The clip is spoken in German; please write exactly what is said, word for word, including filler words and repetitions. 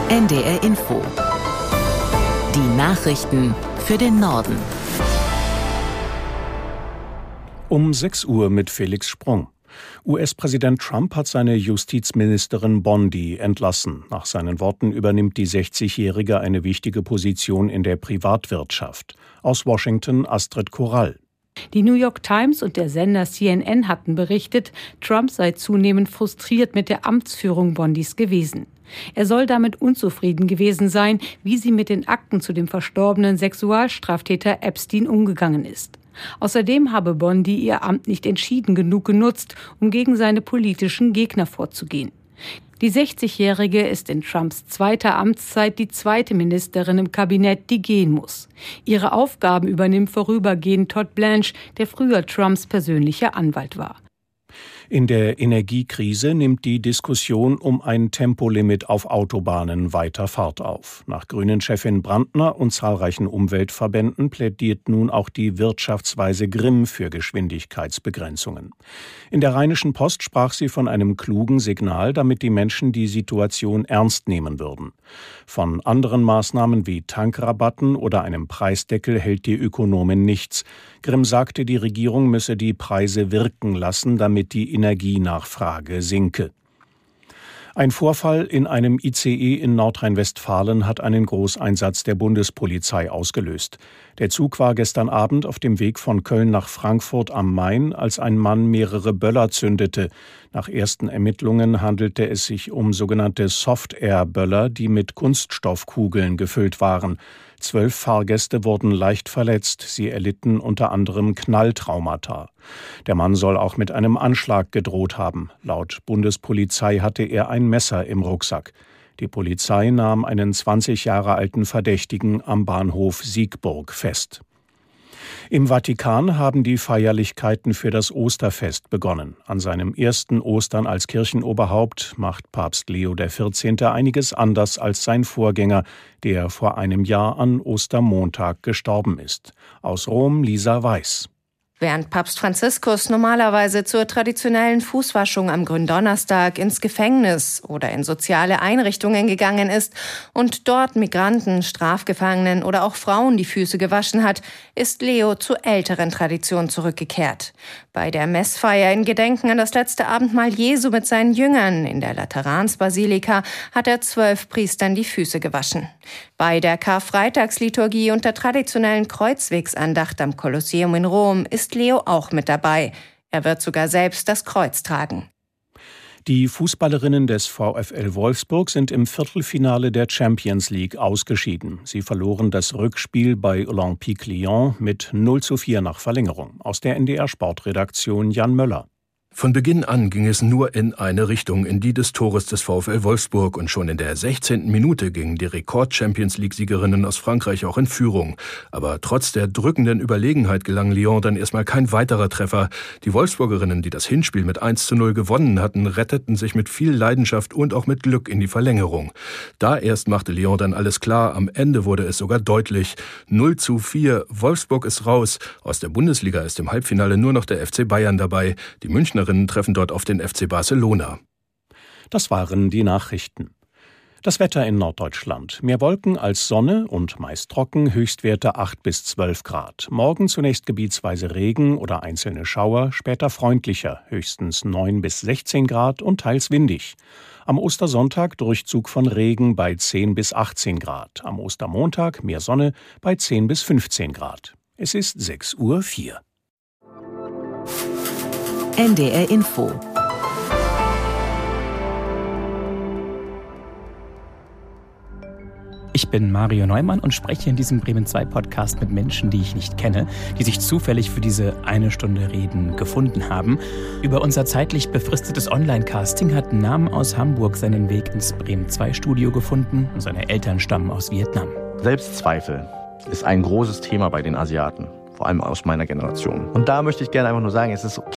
N D R Info. Die Nachrichten für den Norden. Um sechs Uhr mit Felix Sprung. U S-Präsident Trump hat seine Justizministerin Bondi entlassen. Nach seinen Worten übernimmt die sechzigjährige eine wichtige Position in der Privatwirtschaft. Aus Washington Astrid Korall. Die New York Times und der Sender C N N hatten berichtet, Trump sei zunehmend frustriert mit der Amtsführung Bondis gewesen. Er soll damit unzufrieden gewesen sein, wie sie mit den Akten zu dem verstorbenen Sexualstraftäter Epstein umgegangen ist. Außerdem habe Bondi ihr Amt nicht entschieden genug genutzt, um gegen seine politischen Gegner vorzugehen. Die sechzigjährige ist in Trumps zweiter Amtszeit die zweite Ministerin im Kabinett, die gehen muss. Ihre Aufgaben übernimmt vorübergehend Todd Blanche, der früher Trumps persönlicher Anwalt war. In der Energiekrise nimmt die Diskussion um ein Tempolimit auf Autobahnen weiter Fahrt auf. Nach Grünen-Chefin Brandner und zahlreichen Umweltverbänden plädiert nun auch die Wirtschaftsweise Grimm für Geschwindigkeitsbegrenzungen. In der Rheinischen Post sprach sie von einem klugen Signal, damit die Menschen die Situation ernst nehmen würden. Von anderen Maßnahmen wie Tankrabatten oder einem Preisdeckel hält die Ökonomin nichts. Grimm sagte, die Regierung müsse die Preise wirken lassen, damit die Energienachfrage sinke. Ein Vorfall in einem I C E in Nordrhein-Westfalen hat einen Großeinsatz der Bundespolizei ausgelöst. Der Zug war gestern Abend auf dem Weg von Köln nach Frankfurt am Main, als ein Mann mehrere Böller zündete. Nach ersten Ermittlungen handelte es sich um sogenannte Soft-Air-Böller, die mit Kunststoffkugeln gefüllt waren. Zwölf Fahrgäste wurden leicht verletzt. Sie erlitten unter anderem Knalltraumata. Der Mann soll auch mit einem Anschlag gedroht haben. Laut Bundespolizei hatte er ein Messer im Rucksack. Die Polizei nahm einen zwanzig Jahre alten Verdächtigen am Bahnhof Siegburg fest. Im Vatikan haben die Feierlichkeiten für das Osterfest begonnen. An seinem ersten Ostern als Kirchenoberhaupt macht Papst Leo der vierzehnte einiges anders als sein Vorgänger, der vor einem Jahr an Ostermontag gestorben ist. Aus Rom Lisa Weiß. Während Papst Franziskus normalerweise zur traditionellen Fußwaschung am Gründonnerstag ins Gefängnis oder in soziale Einrichtungen gegangen ist und dort Migranten, Strafgefangenen oder auch Frauen die Füße gewaschen hat, ist Leo zur älteren Tradition zurückgekehrt. Bei der Messfeier in Gedenken an das letzte Abendmahl Jesu mit seinen Jüngern in der Lateransbasilika hat er zwölf Priestern die Füße gewaschen. Bei der Karfreitagsliturgie und der traditionellen Kreuzwegsandacht am Kolosseum in Rom ist Leo auch mit dabei. Er wird sogar selbst das Kreuz tragen. Die Fußballerinnen des VfL Wolfsburg sind im Viertelfinale der Champions League ausgeschieden. Sie verloren das Rückspiel bei Olympique Lyon mit null zu vier nach Verlängerung. Aus der N D R-Sportredaktion Jan Möller. Von Beginn an ging es nur in eine Richtung, in die des Tores des VfL Wolfsburg, und schon in der sechzehnten Minute gingen die Rekord-Champions-League-Siegerinnen aus Frankreich auch in Führung. Aber trotz der drückenden Überlegenheit gelang Lyon dann erstmal kein weiterer Treffer. Die Wolfsburgerinnen, die das Hinspiel mit eins zu null gewonnen hatten, retteten sich mit viel Leidenschaft und auch mit Glück in die Verlängerung. Da erst machte Lyon dann alles klar, am Ende wurde es sogar deutlich. null zu vier, Wolfsburg ist raus. Aus der Bundesliga ist im Halbfinale nur noch der F C Bayern dabei. Die Münchner treffen dort auf den F C Barcelona. Das waren die Nachrichten. Das Wetter in Norddeutschland. Mehr Wolken als Sonne und meist trocken, Höchstwerte acht bis zwölf Grad. Morgen zunächst gebietsweise Regen oder einzelne Schauer, später freundlicher, höchstens neun bis sechzehn Grad und teils windig. Am Ostersonntag Durchzug von Regen bei zehn bis achtzehn Grad. Am Ostermontag mehr Sonne bei zehn bis fünfzehn Grad. Es ist sechs Uhr vier. N D R Info. Ich bin Mario Neumann und spreche in diesem Bremen zwei Podcast mit Menschen, die ich nicht kenne, die sich zufällig für diese eine Stunde Reden gefunden haben. Über unser zeitlich befristetes Online-Casting hat ein Namen aus Hamburg seinen Weg ins Bremen zwei Studio gefunden und seine Eltern stammen aus Vietnam. Selbstzweifel ist ein großes Thema bei den Asiaten. Vor allem aus meiner Generation. Und da möchte ich gerne einfach nur sagen, es ist